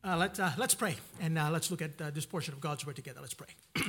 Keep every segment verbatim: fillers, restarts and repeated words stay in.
Uh, let's, uh, let's pray, and uh, let's look at uh, this portion of God's Word together. Let's pray.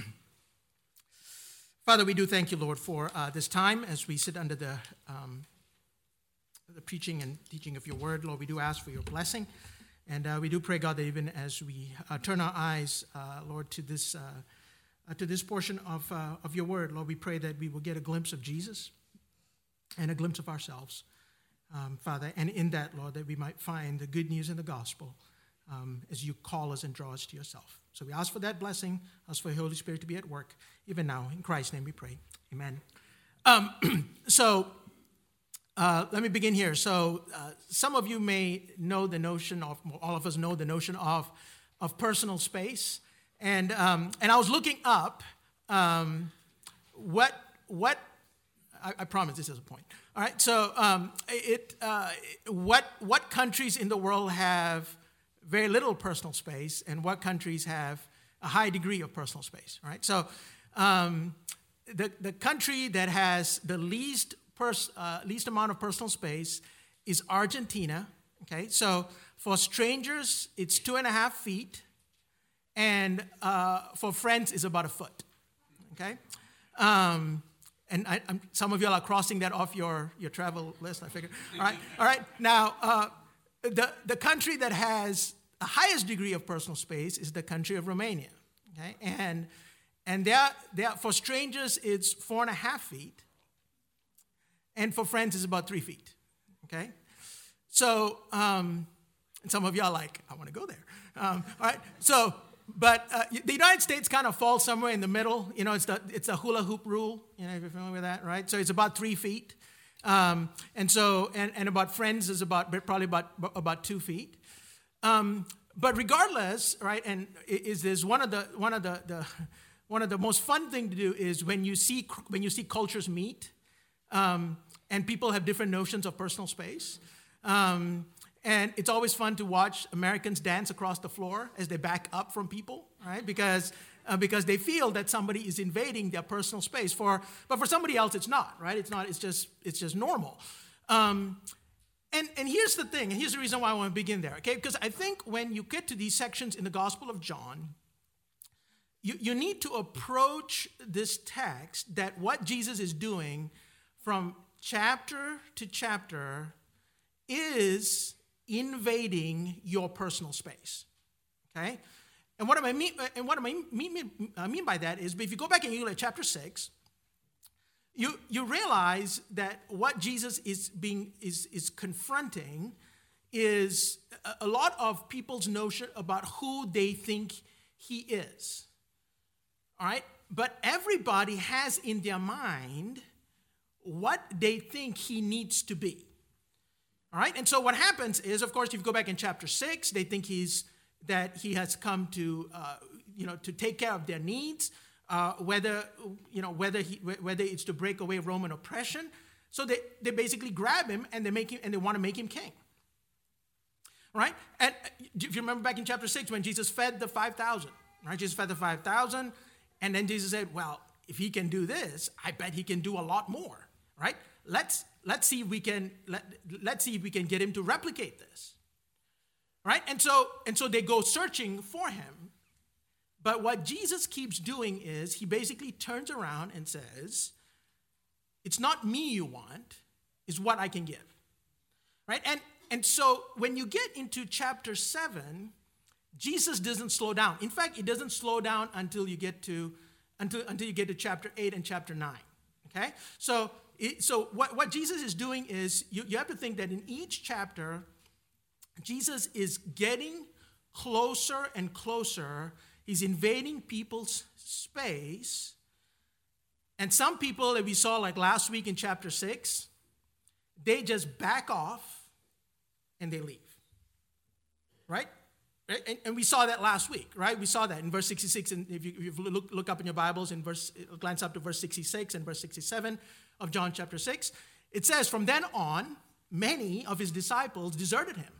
Father, we do thank you, Lord, for uh, this time as we sit under the, um, the preaching and teaching of your Word. Lord, we do ask for your blessing, and uh, we do pray, God, that even as we uh, turn our eyes, uh, Lord, to this uh, uh, to this portion of, uh, of your Word, Lord, we pray that we will get a glimpse of Jesus and a glimpse of ourselves, um, Father, and in that, Lord, that we might find the good news in the gospel, Um, as you call us and draw us to yourself. So we ask for that blessing, ask for the Holy Spirit to be at work, even now. In Christ's name we pray. Amen. Um, so uh, let me begin here. So uh, some of you may know the notion of, all of us know the notion of, of personal space. And um, and I was looking up um, what, what I, I promise this is a point. All right, so um, it uh, what what countries in the world have very little personal space, and what countries have a high degree of personal space, right? So um, the, the country that has the least pers- uh, least amount of personal space is Argentina, okay? So for strangers, it's two and a half feet, and uh, for friends, it's about a foot, okay? Um, and I, I'm, some of you are crossing that off your, your travel list, I figure. All right, all right. Now, uh, The, the country that has the highest degree of personal space is the country of Romania, okay? And and they're, they're, for strangers, it's four and a half feet, and for friends, it's about three feet, okay? So, um, and some of you are like, I want to go there. Um, all right, so, but uh, the United States kind of falls somewhere in the middle. You know, it's the it's a hula hoop rule. You know, if you're familiar with that, right? So it's about three feet. Um, and so, and, and about friends is about probably about about two feet. Um, but regardless, right? And is this one of the one of the, the one of the most fun thing to do is when you see when you see cultures meet, um, and people have different notions of personal space. Um, and it's always fun to watch Americans dance across the floor as they back up from people, right? Because Uh, because they feel that somebody is invading their personal space. For, but for somebody else, it's not, right? It's not. It's just. It's just normal. Um, and and here's the thing. And here's the reason why I want to begin there, okay? Because I think when you get to these sections in the Gospel of John, you you need to approach this text that what Jesus is doing from chapter to chapter is invading your personal space, okay? And what I mean, and what I mean, mean, I mean by that is, if you go back and you look at chapter six, you you realize that what Jesus is being is is confronting is a, a lot of people's notion about who they think he is. All right, but everybody has in their mind what they think he needs to be. All right, and so what happens is, of course, if you go back in chapter six, they think he's that he has come to, uh, you know, to take care of their needs, uh, whether, you know, whether he, whether it's to break away Roman oppression. So they, they basically grab him and they make him, and they want to make him king, right? And if you remember back in chapter six when Jesus fed the five thousand, right? Jesus fed the five thousand, and then Jesus said, well, if he can do this, I bet he can do a lot more, right? Let's let's see if we can let, let's see if we can get him to replicate this. Right? And so and so they go searching for him. But what Jesus keeps doing is he basically turns around and says, it's not me you want, it's what I can give. Right? And and so when you get into chapter seven, Jesus doesn't slow down. In fact, it doesn't slow down until you get to until until you get to chapter eight and chapter nine. Okay? So it, so what, what Jesus is doing is you, you have to think that in each chapter Jesus is getting closer and closer. He's invading people's space. And some people that we saw like last week in chapter six, they just back off and they leave. Right? And, and we saw that last week, right? We saw that in verse sixty-six. And if you, if you look, look up in your Bibles, in verse, glance up to verse sixty-six and verse sixty-seven of John chapter six, it says, from then on, many of his disciples deserted him.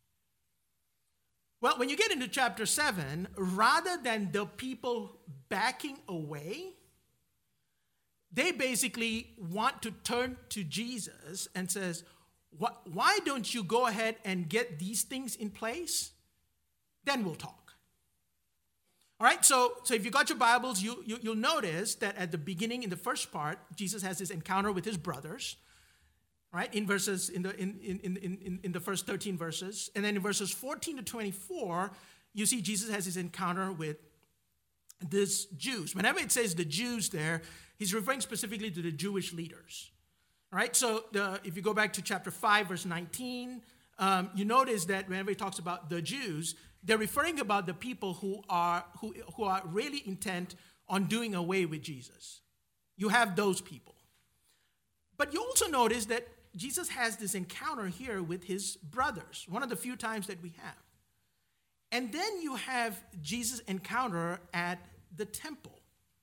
Well, when you get into chapter seven, rather than the people backing away, they basically want to turn to Jesus and says, why don't you go ahead and get these things in place? then we'll talk. All right, so, so if you got your Bibles, you, you, you'll notice that at the beginning, in the first part, Jesus has this encounter with his brothers, right, in verses, in the, in, in, in, in, in the first thirteen verses. And then in verses fourteen to twenty-four, you see Jesus has his encounter with these Jews. Whenever it says the Jews there, he's referring specifically to the Jewish leaders. All right, so the, if you go back to chapter five, verse nineteen, um, you notice that whenever he talks about the Jews, they're referring about the people who are who, who are really intent on doing away with Jesus. You have those people. But you also notice that Jesus has this encounter here with his brothers, one of the few times that we have. And then you have Jesus' encounter at the temple.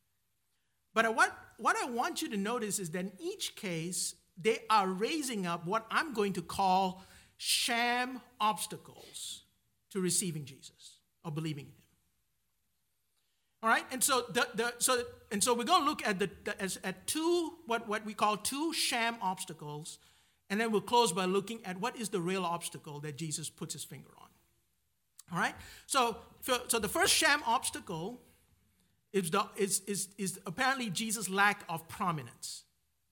But what, what I want you to notice is that in each case, they are raising up what I'm going to call sham obstacles to receiving Jesus or believing in him. All right, and so the, the so and so we're going to look at the, the as, at two what, what we call two sham obstacles, and then we'll close by looking at what is the real obstacle that Jesus puts his finger on. All right, so so the first sham obstacle is the, is is is apparently Jesus' lack of prominence.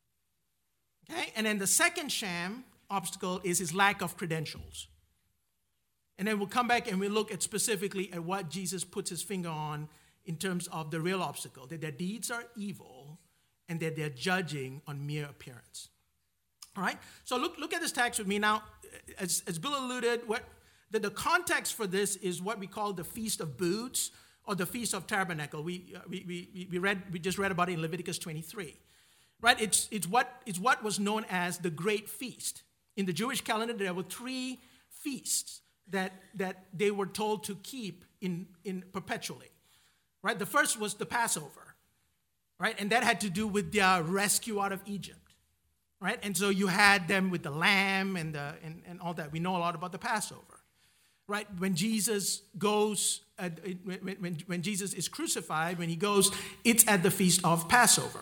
Okay, and then the second sham obstacle is his lack of credentials. And then we'll come back and we'll look at specifically at what Jesus puts his finger on in terms of the real obstacle, that their deeds are evil and that they're judging on mere appearance. All right? So look, look at this text with me. Now, as, as Bill alluded, what the, the context for this is what we call the Feast of Booths or the Feast of Tabernacle. We, uh, we, we, we, read, we just read about it in Leviticus twenty-three. Right? It's, it's, what, it's what was known as the Great Feast. In the Jewish calendar, there were three feasts that, that they were told to keep in, in perpetually. Right? The first was the Passover. Right? And that had to do with their rescue out of Egypt. Right? And so you had them with the lamb and, the, and, and all that. We know a lot about the Passover. Right? When Jesus goes, uh, when, when, when Jesus is crucified, when he goes, it's at the Feast of Passover.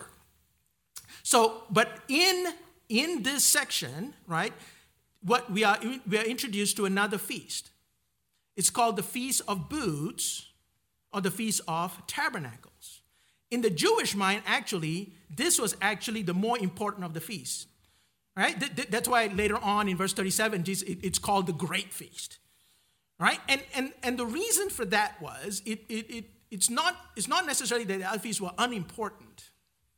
So, but in, in this section, right, what we are, we are introduced to another feast. It's called the Feast of Booths or the Feast of Tabernacles. In the Jewish mind, actually, this was actually the more important of the feasts. Right? That's why later on in verse thirty-seven, it's called the Great Feast. Right? And and and the reason for that was it it, it it's not it's not necessarily that the other feasts were unimportant,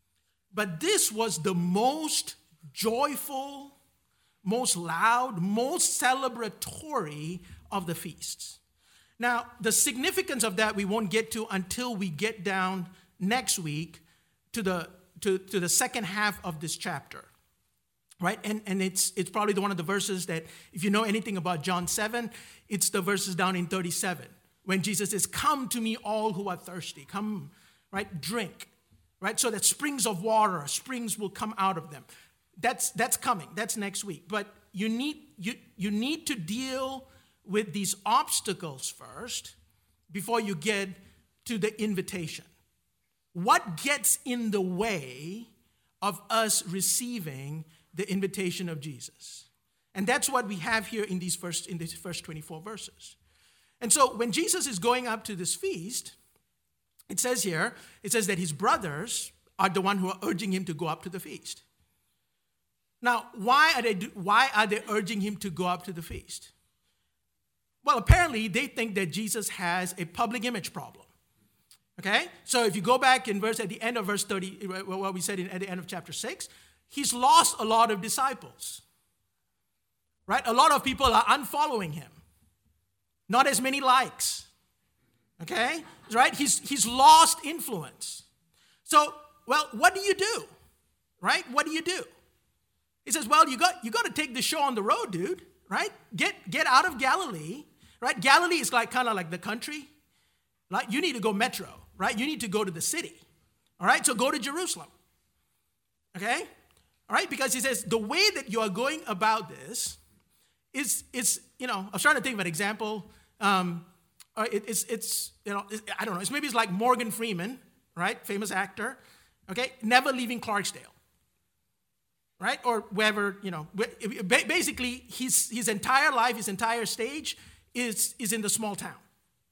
but this was the most joyful, most loud, most celebratory of the feasts. Now, the significance of that we won't get to until we get down next week to the to, to the second half of this chapter. Right? And, and it's it's probably the one of the verses that, if you know anything about John seven, it's the verses down in thirty-seven. When Jesus says, "Come to me all who are thirsty. Come, right? Drink." Right? So that springs of water, springs will come out of them. That's that's coming. That's next week. But you need you you need to deal with these obstacles first before you get to the invitation. What gets in the way of us receiving the invitation of Jesus? And that's what we have here in these first in these first twenty-four verses. And so when Jesus is going up to this feast, it says here, it says that his brothers are the one who are urging him to go up to the feast. Now, why are they why are they urging him to go up to the feast? Well, apparently they think that Jesus has a public image problem. Okay? So if you go back in verse at the end of verse thirty, what we said in, at the end of chapter six, he's lost a lot of disciples. Right? A lot of people are unfollowing him. Not as many likes. Okay? Right? He's he's lost influence. So, well, what do you do? Right? What do you do? He says, well, you got you got to take the show on the road, dude. Right? Get get out of Galilee. Right? Galilee is like kind of like the country. Right? You need to go metro. Right? You need to go to the city. All right? So go to Jerusalem. Okay? All right? Because he says the way that you are going about this is, is you know, I was trying to think of an example. Um, it, it's, it's, you know, it, I don't know. It's maybe it's like Morgan Freeman, right? Famous actor. Okay? Never leaving Clarksdale. Right? Or wherever, you know, basically his, his entire life, his entire stage is, is in the small town.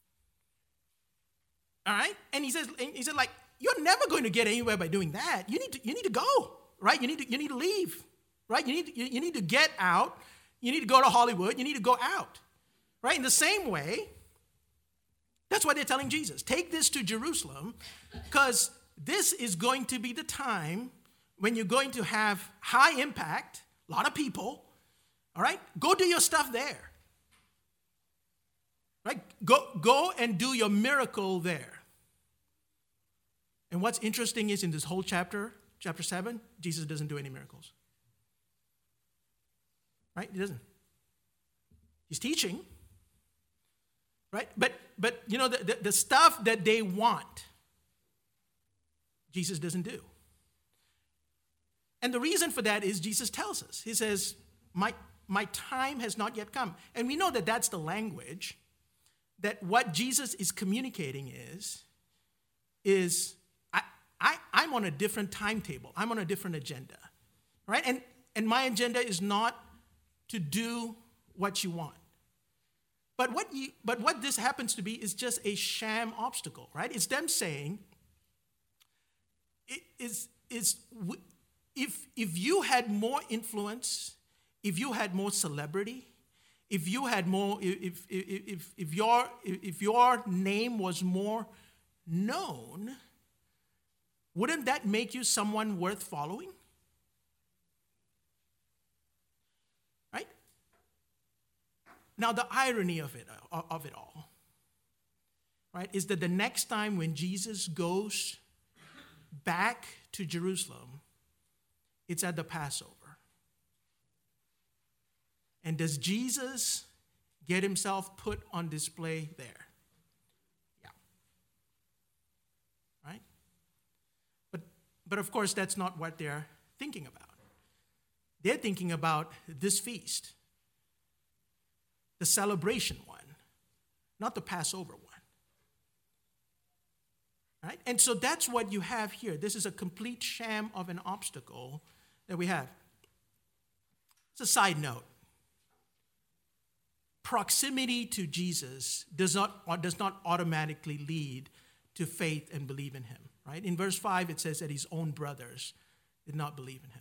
All right? And he says, and he said, like, you're never going to get anywhere by doing that. You need to, you need to go, right? You need to, you need to leave, right? You need to, you, you need to get out. You need to go to Hollywood. You need to go out, right? In the same way, that's why they're telling Jesus, take this to Jerusalem, because this is going to be the time when you're going to have high impact, a lot of people, all right? Go do your stuff there, right? Go, go and do your miracle there. And what's interesting is in this whole chapter, chapter seven, Jesus doesn't do any miracles, right? He doesn't. He's teaching, right? But, but you know, the, the, the stuff that they want, Jesus doesn't do. And the reason for that is Jesus tells us. He says, my, my time has not yet come. And we know that that's the language, that what Jesus is communicating is, is I, I, I'm on a different timetable. I'm on a different agenda, right? And, and my agenda is not to do what you want. But what, you, but what this happens to be is just a sham obstacle, right? It's them saying, it is, is, if, if you had more influence, if you had more celebrity, if you had more, if, if, if, if, your, if your name was more known, wouldn't that make you someone worth following? Right? Now, the irony of it, of it all, right, is that the next time when Jesus goes back to Jerusalem, it's at the Passover. And does Jesus get himself put on display there? Yeah. Right? But, but of course, that's not what they're thinking about. They're thinking about this feast, the celebration one, not the Passover one. Right? And so that's what you have here. This is a complete sham of an obstacle that we have. It's a side note. Proximity to Jesus does not, does not automatically lead to faith and believe in him. Right? In verse five, it says that his own brothers did not believe in him.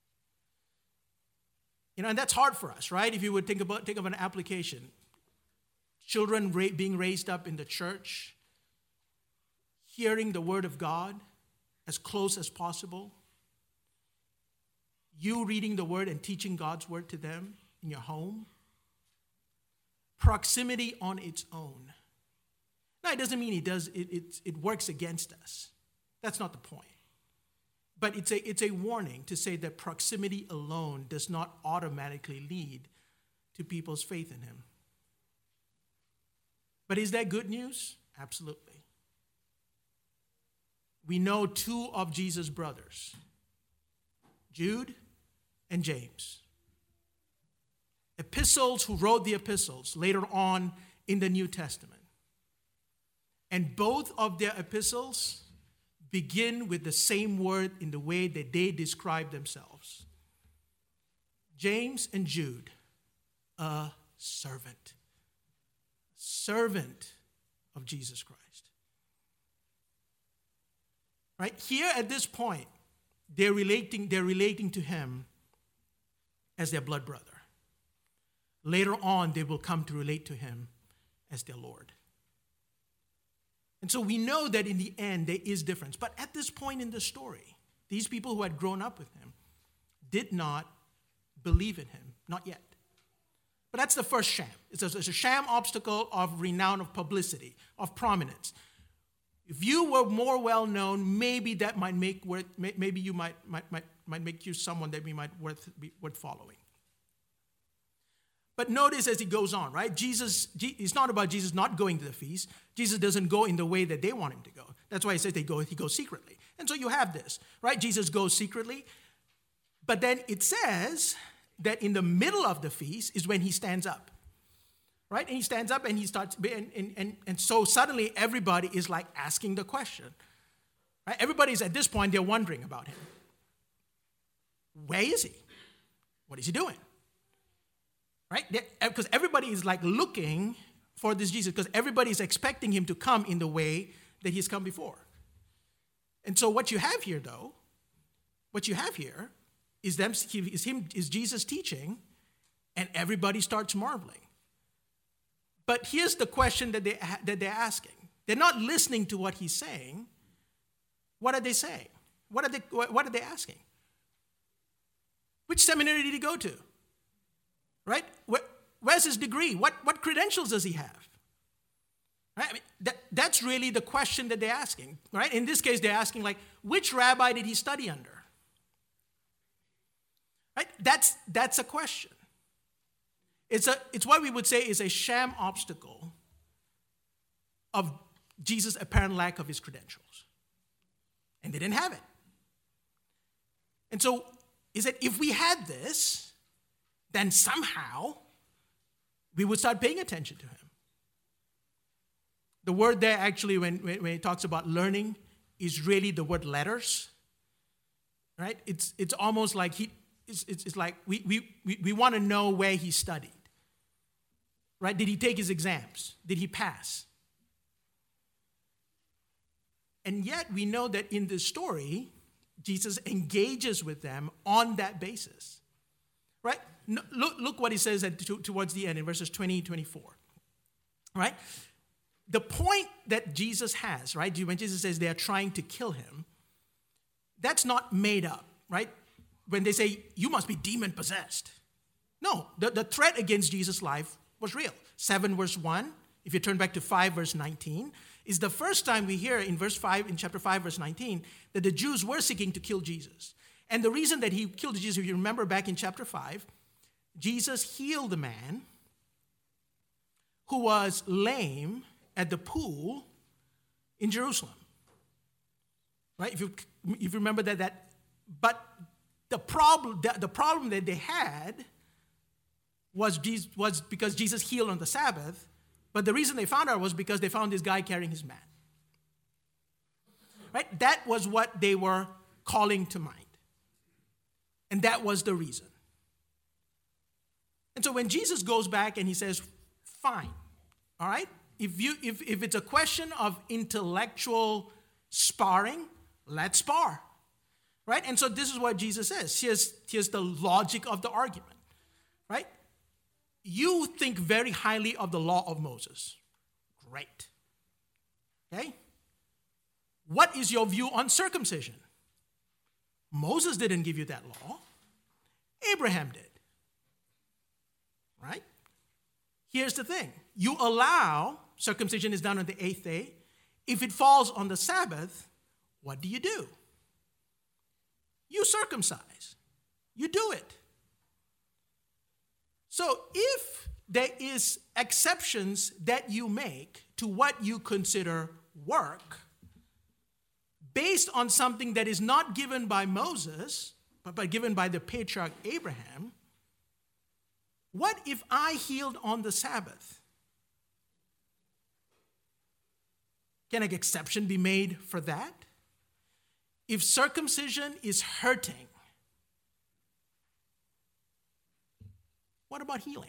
You know, and that's hard for us, right? If you would think about think of an application. Children ra- being raised up in the church, hearing the word of God as close as possible, you reading the word and teaching God's word to them in your home. Proximity on its own. Now, it doesn't mean it does it, it, it works against us. That's not the point. But it's a, it's a warning to say that proximity alone does not automatically lead to people's faith in him. But is that good news? Absolutely. We know two of Jesus' brothers, Jude and James. Epistles who wrote the epistles later on in the New Testament. And both of their epistles begin with the same word in the way that they describe themselves. James and Jude, a servant. Servant of Jesus Christ. Right? Here at this point, they're relating, they're relating to him as their blood brother. Later on, they will come to relate to him as their Lord. And so we know that in the end, there is difference. But at this point in the story, these people who had grown up with him did not believe in him, not yet. But that's the first sham. It's a, it's a sham obstacle of renown, of publicity, of prominence. If you were more well-known, maybe that might make worth, maybe you might, might, might, might make you someone that we might worth, be worth following. But notice as he goes on, right? Jesus, it's not about Jesus not going to the feast. Jesus doesn't go in the way that they want him to go. That's why he says they go, he goes secretly. And so you have this, right? Jesus goes secretly. But then it says that in the middle of the feast is when he stands up, right? And he stands up and he starts, and, and, and, and so suddenly everybody is like asking the question, right? Everybody's at this point, they're wondering about him. Where is he? What is he doing? Right? Because everybody is like looking for this Jesus, because everybody is expecting him to come in the way that he's come before. And so what you have here, though, what you have here is them is him is Jesus teaching, and everybody starts marveling. But here's the question that they that they're asking. They're not listening to what he's saying. What are they saying? What are they what are they asking? Which seminary did he go to? Right? Where, where's his degree? What what credentials does he have? Right? I mean, that, that's really the question that they're asking. Right? In this case, they're asking, like, which rabbi did he study under? Right? That's that's a question. It's a it's what we would say is a sham obstacle of Jesus' apparent lack of his credentials. And they didn't have it. And so is that if we had this, then somehow we would start paying attention to him. The word there actually, when, when, when it talks about learning, is really the word letters. Right? It's it's almost like he it's, it's, it's like we, we, we, we want to know where he studied. Right? Did he take his exams? Did he pass? And yet we know that in this story, Jesus engages with them on that basis. Right? No, look, look what he says at, to, towards the end in verses twenty, twenty-four. Right? The point that Jesus has, right, when Jesus says they are trying to kill him, that's not made up, right? When they say, you must be demon-possessed. No, the, the threat against Jesus' life was real. seven verse one, if you turn back to five verse nineteen, is the first time we hear in verse five, in chapter five verse nineteen, that the Jews were seeking to kill Jesus. And the reason that he killed Jesus, if you remember back in chapter five, Jesus healed the man who was lame at the pool in Jerusalem. Right? If you, if you remember that, that but the problem, the, the problem that they had was, Jesus, was because Jesus healed on the Sabbath, but the reason they found out was because they found this guy carrying his mat. Right? That was what they were calling to mind. And that was the reason. And so when Jesus goes back and he says, fine, all right? If you if, if it's a question of intellectual sparring, let's spar. Right? And so this is what Jesus says. Here's, here's the logic of the argument. Right? You think very highly of the law of Moses. Great. Okay? What is your view on circumcision? Moses didn't give you that law. Abraham did. Right? Here's the thing. You allow circumcision is done on the eighth day. If it falls on the Sabbath, what do you do? You circumcise. You do it. So if there is exceptions that you make to what you consider work, based on something that is not given by Moses, but, but given by the patriarch Abraham, what if I healed on the Sabbath? Can an exception be made for that? If circumcision is hurting, what about healing?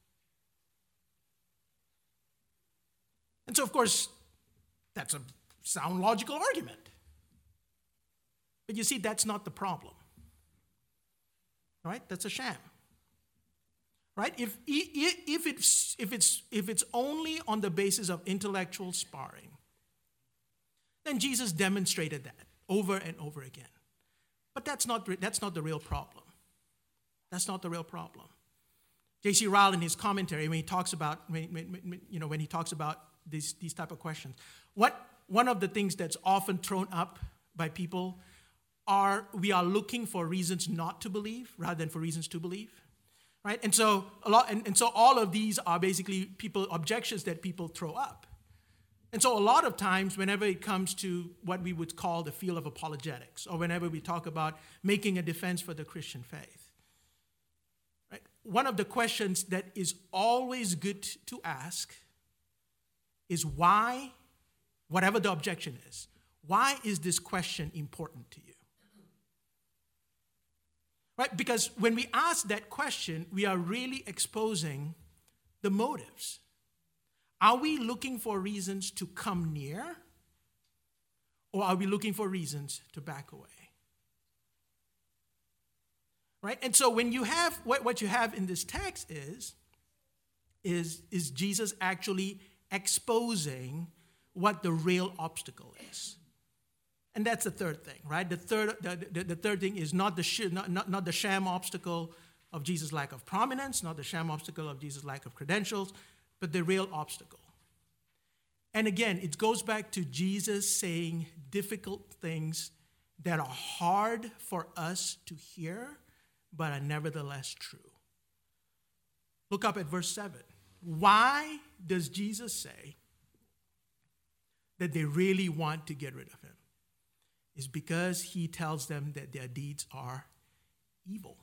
And so, of course, that's a sound logical argument. But you see, that's not the problem. Right? That's a sham. Right? If, if, it's, if, it's, if it's only on the basis of intellectual sparring, then Jesus demonstrated that over and over again. But that's not, that's not the real problem. That's not the real problem. J C Ryle, in his commentary, when he talks about, when, when, you know, when he talks about these, these type of questions, what, one of the things that's often thrown up by people are we are looking for reasons not to believe rather than for reasons to believe. Right? And so a lot, and, and so all of these are basically people objections that people throw up. And so a lot of times, whenever it comes to what we would call the field of apologetics, or whenever we talk about making a defense for the Christian faith, right, one of the questions that is always good to ask is why, whatever the objection is, why is this question important to you? Right? Because when we ask that question, we are really exposing the motives. Are we looking for reasons to come near Or are we looking for reasons to back away? Right? And so when you have, what, what you have in this text is, is, is Jesus actually exposing what the real obstacle is. And that's the third thing, right? The third, the, the, the third thing is not the, sh- not, not, not the sham obstacle of Jesus' lack of prominence, not the sham obstacle of Jesus' lack of credentials, but the real obstacle. And again, it goes back to Jesus saying difficult things that are hard for us to hear, but are nevertheless true. Look up at verse seven. Why does Jesus say that they really want to get rid of him? It's because he tells them that their deeds are evil.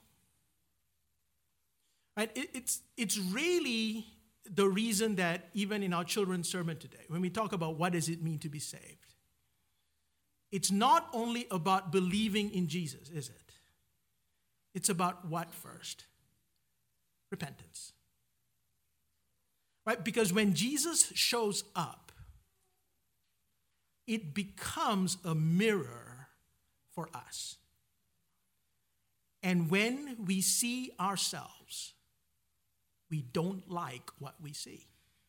Right? It, it's, it's really the reason that even in our children's sermon today, when we talk about what does it mean to be saved, it's not only about believing in Jesus, is it? It's about what first? Repentance. Right? Because when Jesus shows up, it becomes a mirror for us. And when we see ourselves, we don't like what we see.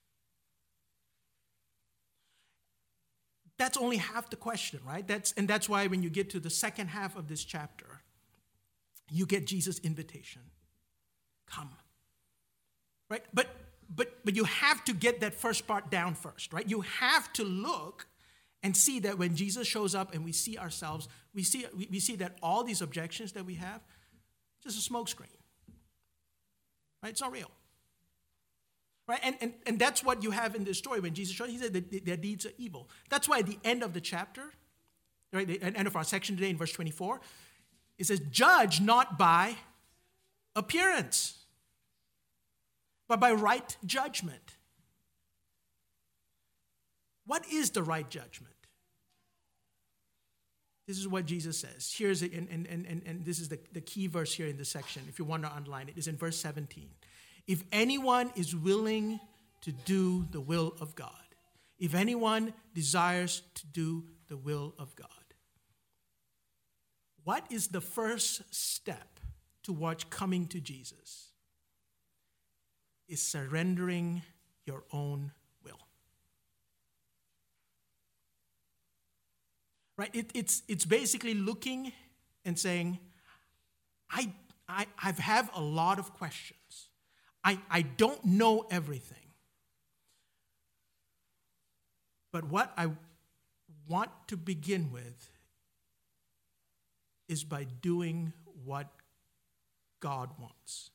That's only half the question, right? That's, and that's why when you get to the second half of this chapter, you get Jesus' invitation. Come. Right? But, but, but you have to get that first part down first, right? You have to look and see that when Jesus shows up and we see ourselves, we see, we, we see that all these objections that we have, just a smokescreen. Right? It's not real. Right? And, and, and that's what you have in this story. When Jesus showed, he said that their deeds are evil. That's why at the end of the chapter, right, the end of our section today in verse twenty-four, it says, judge not by appearance, but by right judgment. What is the right judgment? This is what Jesus says. Here's it, and, and, and, and this is the, the key verse here in this section. If you want to underline it, is in verse seventeen. If anyone is willing to do the will of God, if anyone desires to do the will of God, what is the first step towards coming to Jesus? Is surrendering your own will. Right? It, it's, it's basically looking and saying, I, I, I have a lot of questions. I, I don't know everything. But what I want to begin with is by doing what God wants.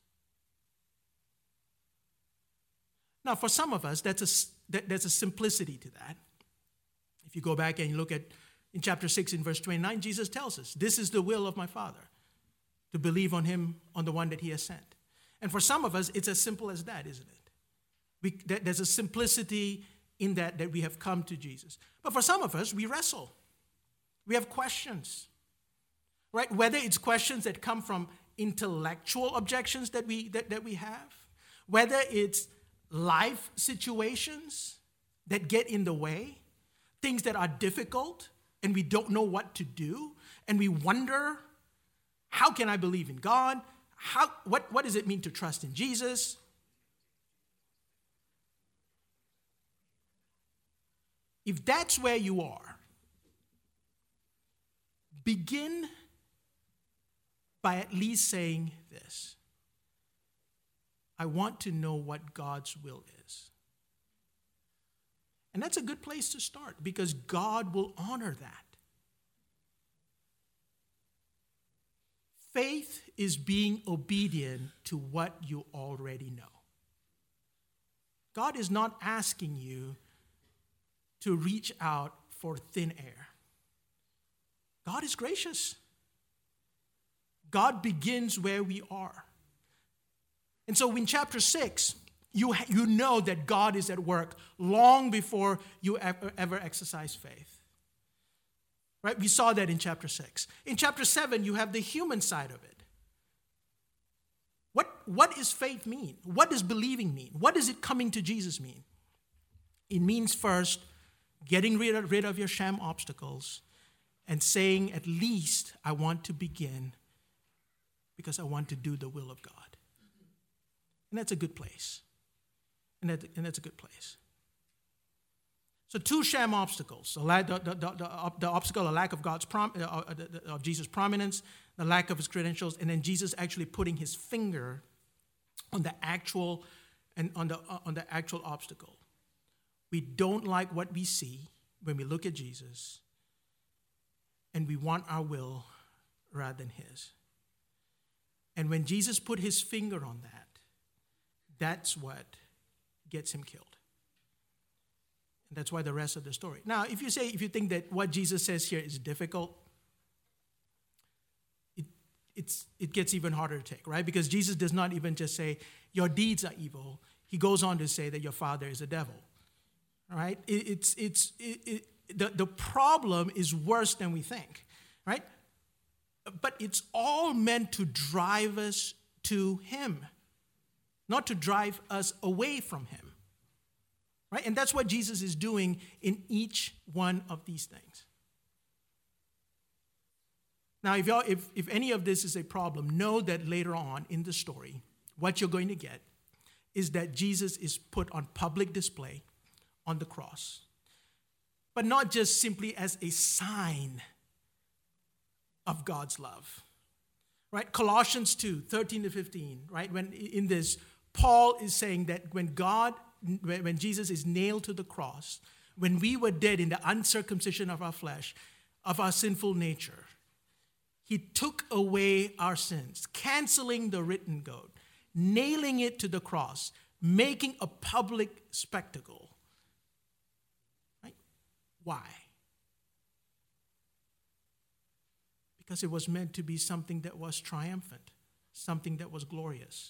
Now, for some of us, that's a, that, there's a simplicity to that. If you go back and you look at in chapter six, in verse twenty-nine, Jesus tells us, this is the will of my Father, to believe on him, on the one that he has sent. And for some of us, it's as simple as that, isn't it? We, there's a simplicity in that that we have come to Jesus. But for some of us, we wrestle. We have questions, right? Whether it's questions that come from intellectual objections that we, that, that we have, whether it's life situations that get in the way, things that are difficult, and we don't know what to do, and we wonder, how can I believe in God? How, what, what does it mean to trust in Jesus? If that's where you are, begin by at least saying this. I want to know what God's will is. And that's a good place to start because God will honor that. Faith is being obedient to what you already know. God is not asking you to reach out for thin air. God is gracious. God begins where we are. And so in chapter six, you, you know that God is at work long before you ever, ever exercise faith. Right? We saw that in chapter six. In chapter seven, you have the human side of it. What, what does faith mean? What does believing mean? What does it coming to Jesus mean? It means first, getting rid of, rid of your sham obstacles and saying, at least I want to begin because I want to do the will of God. And that's a good place. And, that, and that's a good place. So two sham obstacles: the, the, the, the, the obstacle, a lack of God's prom, uh, of Jesus' prominence, the lack of his credentials, and then Jesus actually putting his finger on the actual and on the uh, on the actual obstacle. We don't like what we see when we look at Jesus, and we want our will rather than his. And when Jesus put his finger on that, that's what gets him killed. And that's why the rest of the story. Now, if you say, if you think that what Jesus says here is difficult, it, it's, it gets even harder to take, right? Because Jesus does not even just say, your deeds are evil. He goes on to say that your father is a devil, all right? It, it's, it's, it, it, the, the problem is worse than we think, right? But it's all meant to drive us to him, not to drive us away from him. Right? And that's what Jesus is doing in each one of these things. Now, if, y'all, if, if any of this is a problem, know that later on in the story, what you're going to get is that Jesus is put on public display on the cross. But not just simply as a sign of God's love. Right? Colossians two, thirteen to fifteen, right? When in this, Paul is saying that when God when Jesus is nailed to the cross, when we were dead in the uncircumcision of our flesh, of our sinful nature, he took away our sins, canceling the written code, nailing it to the cross, making a public spectacle. Right? Why? Because it was meant to be something that was triumphant, something that was glorious.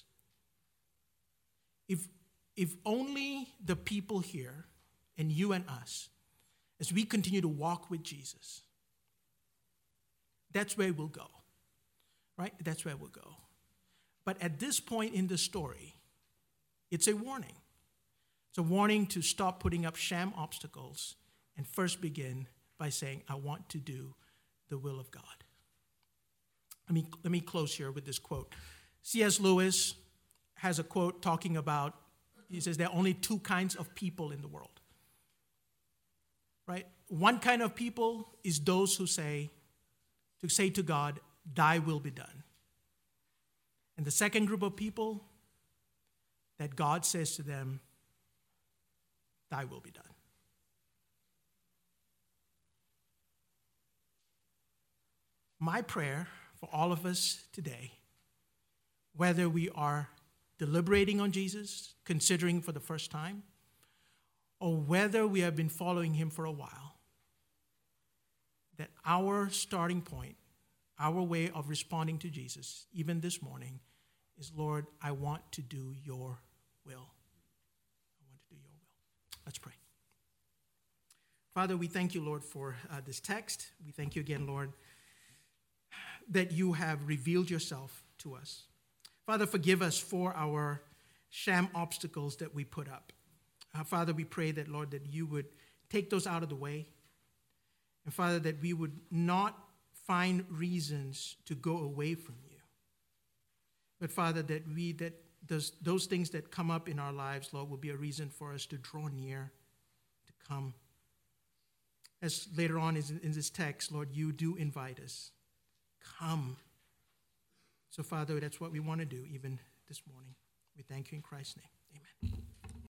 If If only the people here, and you and us, as we continue to walk with Jesus, that's where we'll go, right? That's where we'll go. But at this point in the story, it's a warning. It's a warning to stop putting up sham obstacles and first begin by saying, I want to do the will of God. Let me, let me close here with this quote. C S Lewis has a quote talking about, he says, there are only two kinds of people in the world, right? One kind of people is those who say, to say to God, thy will be done. And the second group of people, that God says to them, thy will be done. My prayer for all of us today, whether we are deliberating on Jesus, considering for the first time, or whether we have been following him for a while, that our starting point, our way of responding to Jesus, even this morning, is, Lord, I want to do your will. I want to do your will. Let's pray. Father, we thank you, Lord, for uh, this text. We thank you again, Lord, that you have revealed yourself to us. Father, forgive us for our sham obstacles that we put up. Uh, Father, we pray that, Lord, that you would take those out of the way. And Father, that we would not find reasons to go away from you. But Father, that we, that those, those things that come up in our lives, Lord, will be a reason for us to draw near, to come. As later on in, in this text, Lord, you do invite us. Come. So, Father, that's what we want to do even this morning. We thank you in Christ's name. Amen.